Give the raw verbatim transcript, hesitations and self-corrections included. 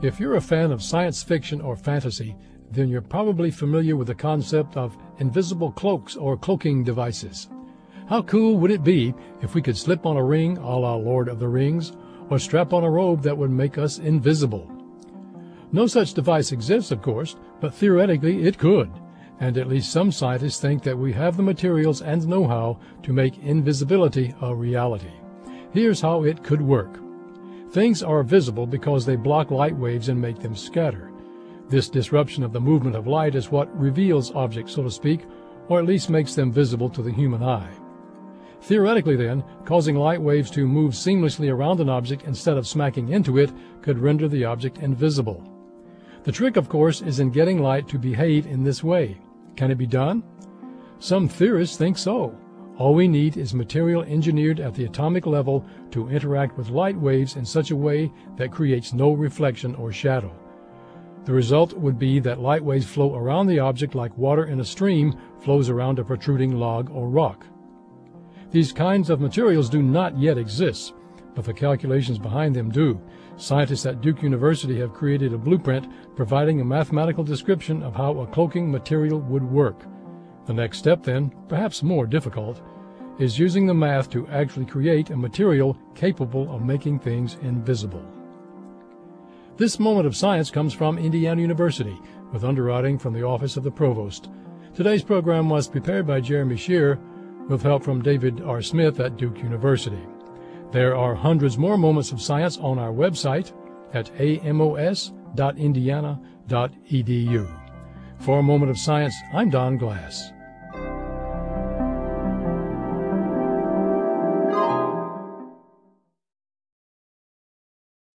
If you're a fan of science fiction or fantasy, then you're probably familiar with the concept of invisible cloaks or cloaking devices. How cool would it be if we could slip on a ring a la Lord of the Rings, or strap on a robe that would make us invisible? No such device exists, of course, but theoretically it could, and at least some scientists think that we have the materials and know-how to make invisibility a reality. Here's how it could work. Things are visible because they block light waves and make them scatter. This disruption of the movement of light is what reveals objects, so to speak, or at least makes them visible to the human eye. Theoretically, then, causing light waves to move seamlessly around an object instead of smacking into it could render the object invisible. The trick, of course, is in getting light to behave in this way. Can it be done? Some theorists think so. All we need is material engineered at the atomic level to interact with light waves in such a way that creates no reflection or shadow. The result would be that light waves flow around the object like water in a stream flows around a protruding log or rock. These kinds of materials do not yet exist, but the calculations behind them do. Scientists at Duke University have created a blueprint providing a mathematical description of how a cloaking material would work. The next step, then, perhaps more difficult, is using the math to actually create a material capable of making things invisible. This moment of science comes from Indiana University, with underwriting from the Office of the Provost. Today's program was prepared by Jeremy Shear, with help from David R. Smith at Duke University. There are hundreds more moments of science on our website at a m o s dot indiana dot e d u. For a Moment of Science, I'm Don Glass.